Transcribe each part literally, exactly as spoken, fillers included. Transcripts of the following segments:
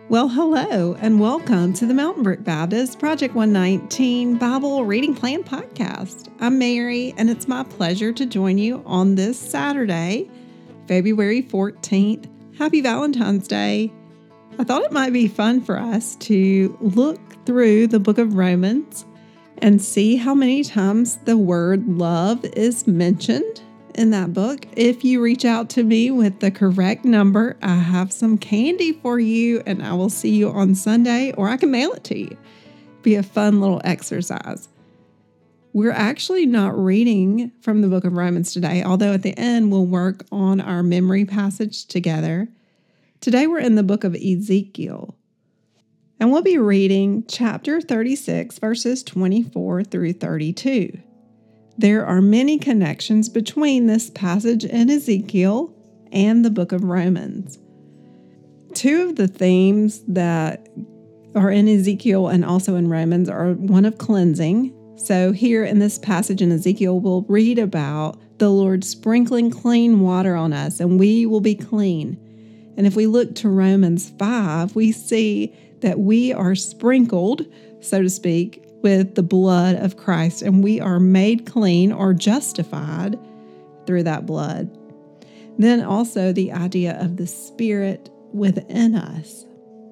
Well, hello, and welcome to the Mountain Brook Baptist Project one nineteen Bible Reading Plan Podcast. I'm Mary, and it's my pleasure to join you on this Saturday, February fourteenth. Happy Valentine's Day. I thought it might be fun for us to look through the book of Romans and see how many times the word love is mentioned in that book. If you reach out to me with the correct number, I have some candy for you, and I will see you on Sunday, or I can mail it to you. Be a fun little exercise. We're actually not reading from the book of Romans today, although at the end we'll work on our memory passage together. Today we're in the book of Ezekiel, and we'll be reading chapter thirty-six, verses twenty-four through thirty-two. There are many connections between this passage in Ezekiel and the book of Romans. Two of the themes that are in Ezekiel and also in Romans are one of cleansing. So here in this passage in Ezekiel, we'll read about the Lord sprinkling clean water on us, and we will be clean. And if we look to Romans five, we see that we are sprinkled, so to speak, with the blood of Christ, and we are made clean or justified through that blood. Then also the idea of the Spirit within us.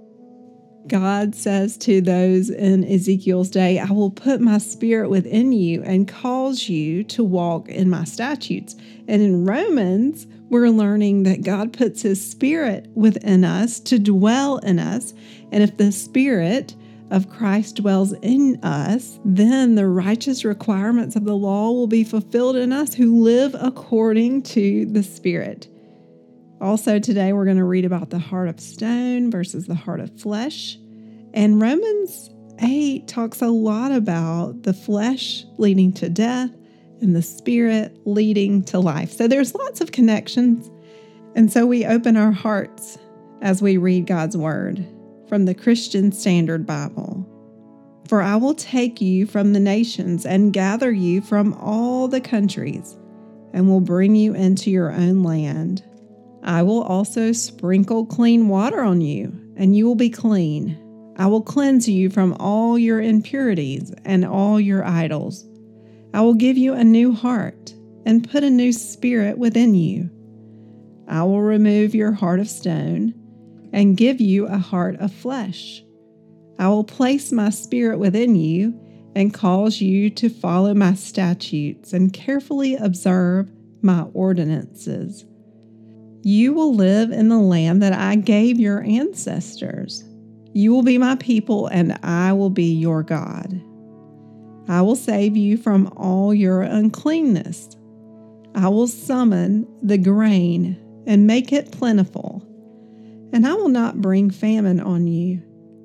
God says to those in Ezekiel's day, I will put my Spirit within you and cause you to walk in my statutes. And in Romans, we're learning that God puts His Spirit within us to dwell in us. And if the Spirit of Christ dwells in us, then the righteous requirements of the law will be fulfilled in us who live according to the Spirit. Also today we're going to read about the heart of stone versus the heart of flesh. And Romans eight talks a lot about the flesh leading to death and the Spirit leading to life. So there's lots of connections. And so we open our hearts as we read God's Word from the Christian Standard Bible. For I will take you from the nations and gather you from all the countries, and will bring you into your own land. I will also sprinkle clean water on you, and you will be clean. I will cleanse you from all your impurities and all your idols. I will give you a new heart and put a new spirit within you. I will remove your heart of stone and give you a heart of flesh. I will place my Spirit within you and cause you to follow my statutes and carefully observe my ordinances. You will live in the land that I gave your ancestors. You will be my people, and I will be your God. I will save you from all your uncleanness. I will summon the grain and make it plentiful, and I will not bring famine on you.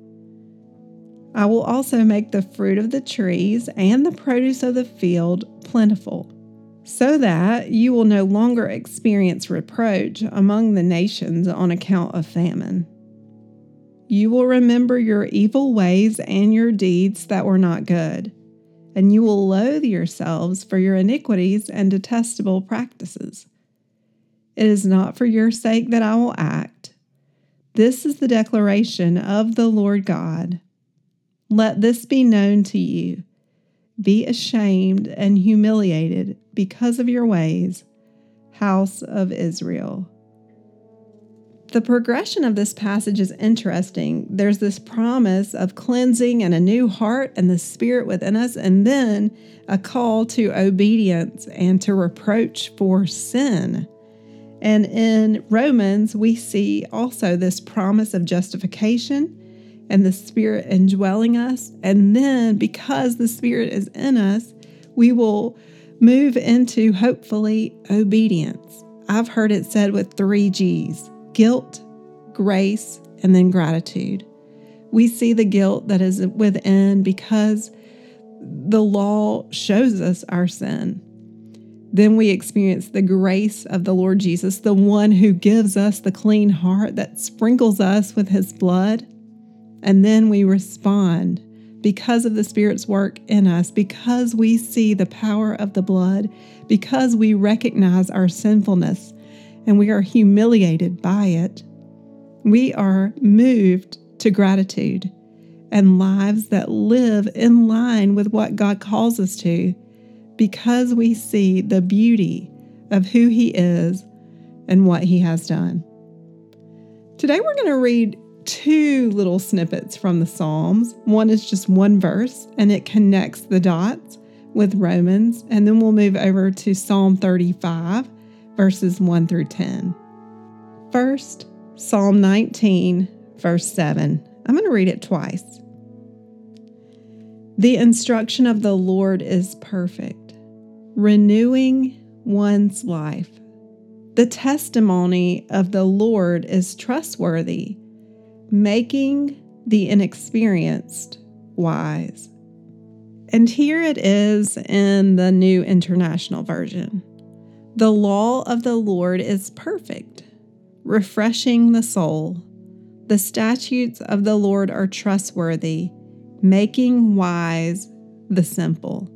I will also make the fruit of the trees and the produce of the field plentiful, so that you will no longer experience reproach among the nations on account of famine. You will remember your evil ways and your deeds that were not good, and you will loathe yourselves for your iniquities and detestable practices. It is not for your sake that I will act. This is the declaration of the Lord God. Let this be known to you. Be ashamed and humiliated because of your ways, house of Israel. The progression of this passage is interesting. There's this promise of cleansing and a new heart and the Spirit within us, and then a call to obedience and to reproach for sin. And in Romans, we see also this promise of justification and the Spirit indwelling us. And then because the Spirit is in us, we will move into, hopefully, obedience. I've heard it said with three G's: guilt, grace, and then gratitude. We see the guilt that is within because the law shows us our sin. Then we experience the grace of the Lord Jesus, the one who gives us the clean heart that sprinkles us with His blood. And then we respond because of the Spirit's work in us, because we see the power of the blood, because we recognize our sinfulness and we are humiliated by it. We are moved to gratitude and lives that live in line with what God calls us to, because we see the beauty of who He is and what He has done. Today we're going to read two little snippets from the Psalms. One is just one verse, and it connects the dots with Romans, and then we'll move over to Psalm thirty-five, verses one through ten. First, Psalm nineteen, verse seven. I'm going to read it twice. The instruction of the Lord is perfect, renewing one's life. The testimony of the Lord is trustworthy, making the inexperienced wise. And here it is in the New International Version. The law of the Lord is perfect, refreshing the soul. The statutes of the Lord are trustworthy, making wise the simple.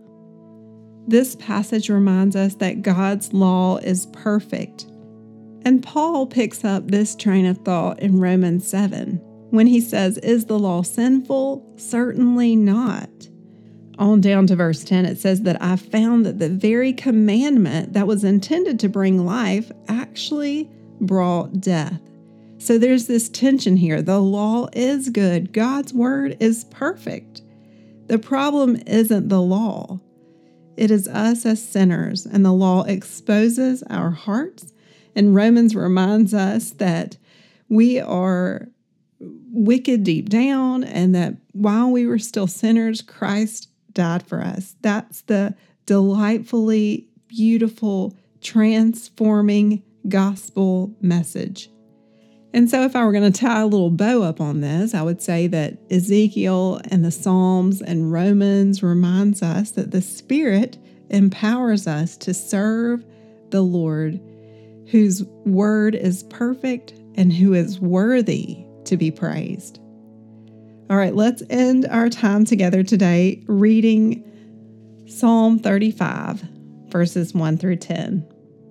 This passage reminds us that God's law is perfect. And Paul picks up this train of thought in Romans seven when he says, "Is the law sinful? Certainly not." On down to verse ten, it says that I found that the very commandment that was intended to bring life actually brought death. So there's this tension here. The law is good. God's word is perfect. The problem isn't the law. It is us as sinners, and the law exposes our hearts. And Romans reminds us that we are wicked deep down, and that while we were still sinners, Christ died for us. That's the delightfully beautiful, transforming gospel message. And so if I were going to tie a little bow up on this, I would say that Ezekiel and the Psalms and Romans reminds us that the Spirit empowers us to serve the Lord, whose word is perfect and who is worthy to be praised. All right, let's end our time together today reading Psalm thirty-five, verses one through ten.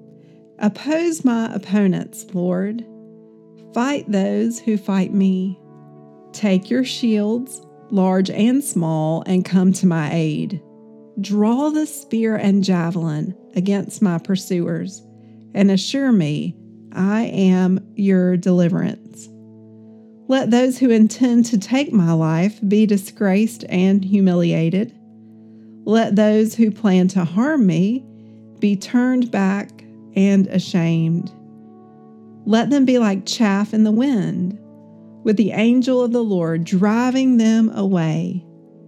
Oppose my opponents, Lord. Fight those who fight me. Take your shields, large and small, and come to my aid. Draw the spear and javelin against my pursuers, and assure me I am your deliverance. Let those who intend to take my life be disgraced and humiliated. Let those who plan to harm me be turned back and ashamed. Let them be like chaff in the wind, with the angel of the Lord driving them away.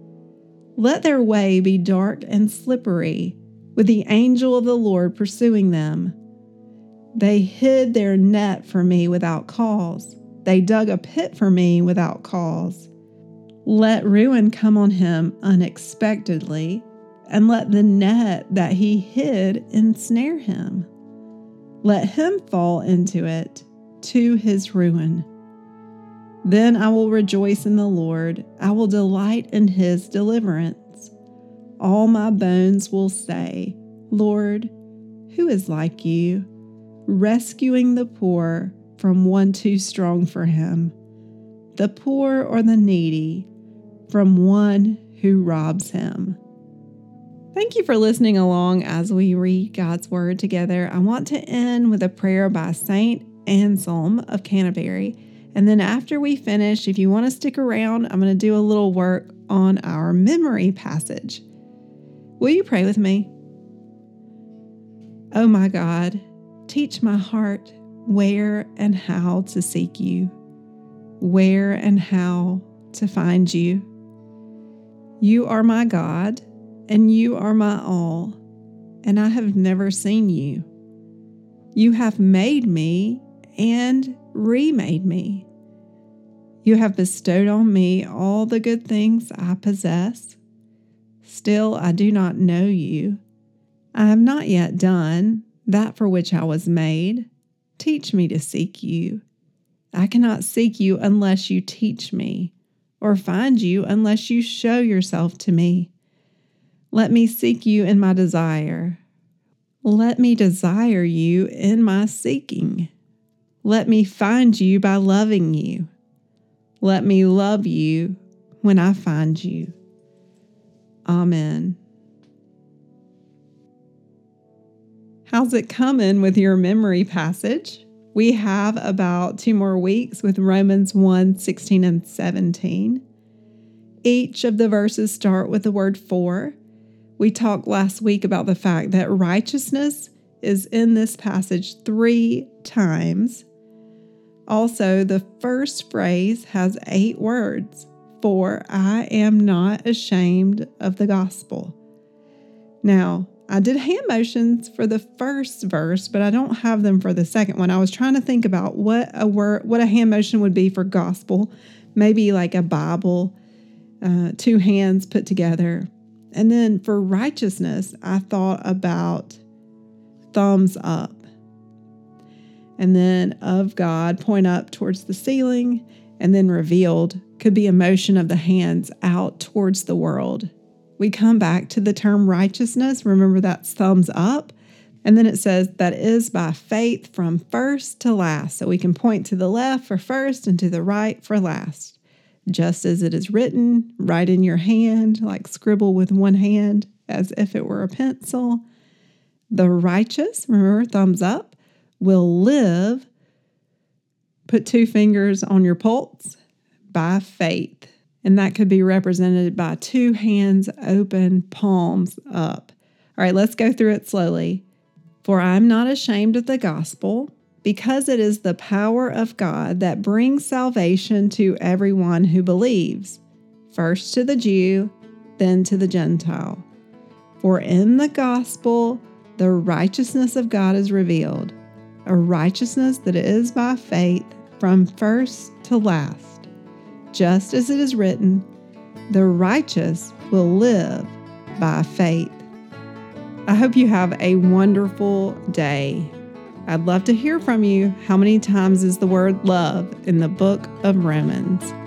Let their way be dark and slippery, with the angel of the Lord pursuing them. They hid their net for me without cause. They dug a pit for me without cause. Let ruin come on him unexpectedly, and let the net that he hid ensnare him. Let him fall into it, to his ruin. Then I will rejoice in the Lord. I will delight in his deliverance. All my bones will say, Lord, who is like you, rescuing the poor from one too strong for him, the poor or the needy from one who robs him. Thank you for listening along as we read God's Word together. I want to end with a prayer by Saint Anselm of Canterbury. And then after we finish, if you want to stick around, I'm going to do a little work on our memory passage. Will you pray with me? Oh my God, teach my heart where and how to seek you, where and how to find you. You are my God, and you are my all, and I have never seen you. You have made me and remade me. You have bestowed on me all the good things I possess. Still, I do not know you. I have not yet done that for which I was made. Teach me to seek you. I cannot seek you unless you teach me, or find you unless you show yourself to me. Let me seek you in my desire. Let me desire you in my seeking. Let me find you by loving you. Let me love you when I find you. Amen. How's it coming with your memory passage? We have about two more weeks with Romans one, sixteen and seventeen. Each of the verses start with the word for. We talked last week about the fact that righteousness is in this passage three times. Also, the first phrase has eight words. For I am not ashamed of the gospel. Now, I did hand motions for the first verse, but I don't have them for the second one. I was trying to think about what a word, what a hand motion would be for gospel. Maybe like a Bible, uh, two hands put together. And then for righteousness, I thought about thumbs up. And then of God, point up towards the ceiling, and then revealed could be a motion of the hands out towards the world. We come back to the term righteousness. Remember, that's thumbs up. And then it says that is by faith from first to last. So we can point to the left for first and to the right for last. Just as it is written, write in your hand, like scribble with one hand as if it were a pencil. The righteous, remember, thumbs up, will live, put two fingers on your pulse, by faith. And that could be represented by two hands open, palms up. All right, let's go through it slowly. For I am not ashamed of the gospel, because it is the power of God that brings salvation to everyone who believes, first to the Jew, then to the Gentile. For in the gospel, the righteousness of God is revealed, a righteousness that is by faith from first to last. Just as it is written, the righteous will live by faith. I hope you have a wonderful day. I'd love to hear from you. How many times is the word love in the book of Romans?